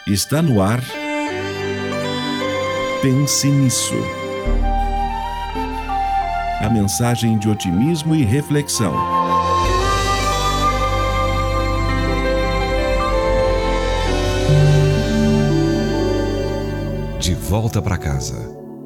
Está no ar. Pense nisso. A mensagem de otimismo e reflexão. De volta para casa.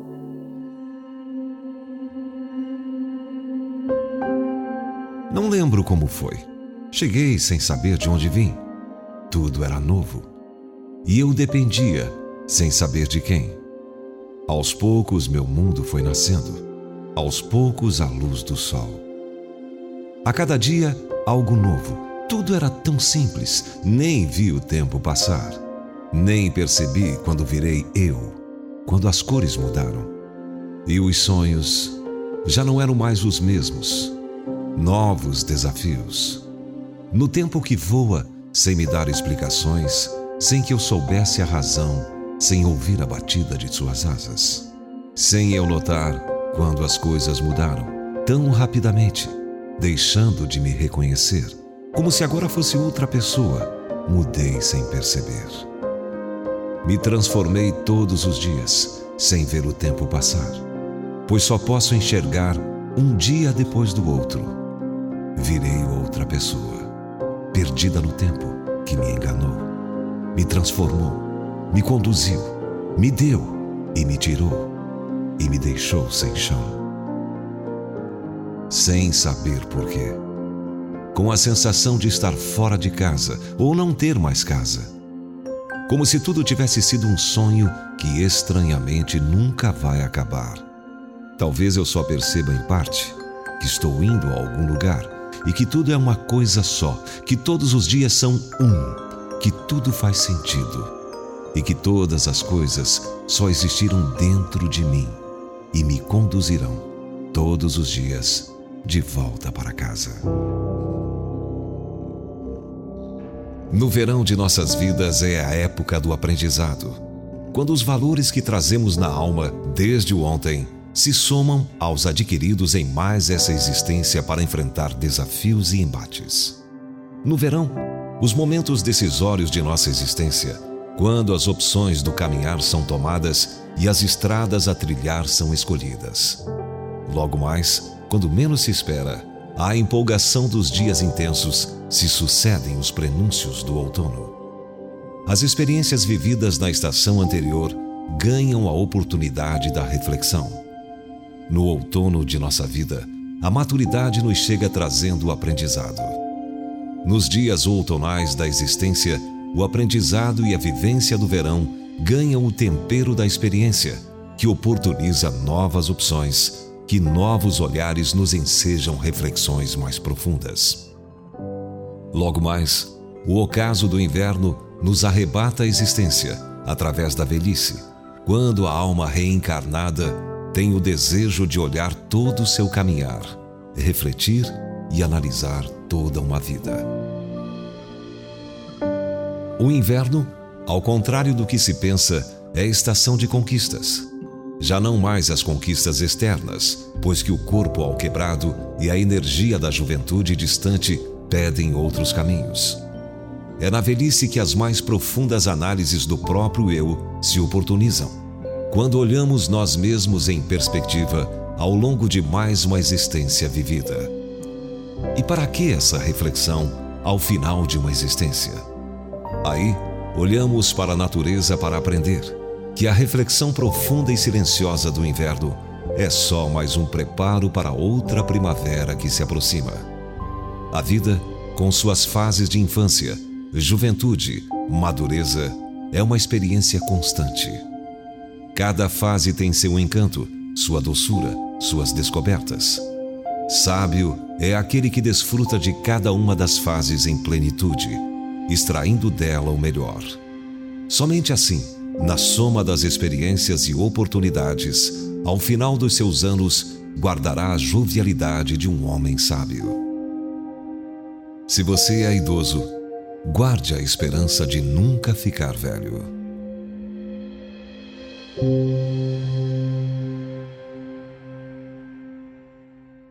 Não lembro como foi. Cheguei sem saber de onde vim. Tudo era novo. E eu dependia, sem saber de quem. Aos poucos meu mundo foi nascendo. Aos poucos a luz do sol. A cada dia, algo novo. Tudo era tão simples, nem vi o tempo passar. Nem percebi quando virei eu, quando as cores mudaram. E os sonhos já não eram mais os mesmos. Novos desafios. No tempo que voa, sem me dar explicações, sem que eu soubesse a razão, sem ouvir a batida de suas asas. Sem eu notar quando as coisas mudaram tão rapidamente, deixando de me reconhecer, como se agora fosse outra pessoa. Mudei sem perceber. Me transformei todos os dias, sem ver o tempo passar, pois só posso enxergar um dia depois do outro. Virei outra pessoa, perdida no tempo que me enganou, me transformou, me conduziu, me deu e me tirou, e me deixou sem chão. Sem saber porquê, com a sensação de estar fora de casa ou não ter mais casa. Como se tudo tivesse sido um sonho que estranhamente nunca vai acabar. Talvez eu só perceba em parte que estou indo a algum lugar e que tudo é uma coisa só, que todos os dias são um, que tudo faz sentido e que todas as coisas só existiram dentro de mim e me conduzirão todos os dias de volta para casa. No verão de nossas vidas é a época do aprendizado, quando os valores que trazemos na alma desde o ontem se somam aos adquiridos em mais essa existência para enfrentar desafios e embates. No verão, os momentos decisórios de nossa existência, quando as opções do caminhar são tomadas e as estradas a trilhar são escolhidas. Logo mais, quando menos se espera, a empolgação dos dias intensos se sucedem os prenúncios do outono. As experiências vividas na estação anterior ganham a oportunidade da reflexão. No outono de nossa vida, a maturidade nos chega trazendo o aprendizado. Nos dias outonais da existência, o aprendizado e a vivência do verão ganham o tempero da experiência, que oportuniza novas opções, que novos olhares nos ensejam reflexões mais profundas. Logo mais, o ocaso do inverno nos arrebata a existência através da velhice, quando a alma reencarnada tem o desejo de olhar todo o seu caminhar, refletir e analisar toda uma vida. O inverno, ao contrário do que se pensa, é estação de conquistas. Já não mais as conquistas externas, pois que o corpo alquebrado e a energia da juventude distante pedem outros caminhos. É na velhice que as mais profundas análises do próprio eu se oportunizam, quando olhamos nós mesmos em perspectiva ao longo de mais uma existência vivida. E para que essa reflexão ao final de uma existência? Aí, olhamos para a natureza para aprender que a reflexão profunda e silenciosa do inverno é só mais um preparo para outra primavera que se aproxima. A vida, com suas fases de infância, juventude, madureza, é uma experiência constante. Cada fase tem seu encanto, sua doçura, suas descobertas. Sábio é aquele que desfruta de cada uma das fases em plenitude, extraindo dela o melhor. Somente assim, na soma das experiências e oportunidades, ao final dos seus anos, guardará a jovialidade de um homem sábio. Se você é idoso, guarde a esperança de nunca ficar velho.